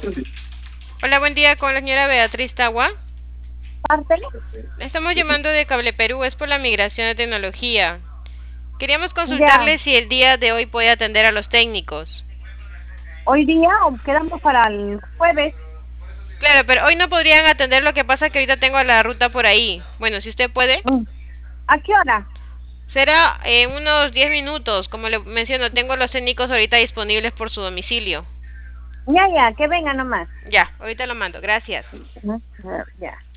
Hola, buen día con la señora Beatriz Tagua. Parte. Estamos llamando de Cable Perú, es por la migración de tecnología. Queríamos Ya, consultarle si el día de hoy puede atender a los técnicos. hoy día o quedamos para el jueves. Claro, pero hoy no podrían atender, lo que pasa que ahorita tengo la ruta por ahí. Bueno, si usted puede. Mm. ¿A qué hora? Será en unos 10 minutos, como le menciono, tengo los técnicos ahorita disponibles por su domicilio. Ya, que venga nomás. Ya, ahorita lo mando, gracias. Ujú. Ya.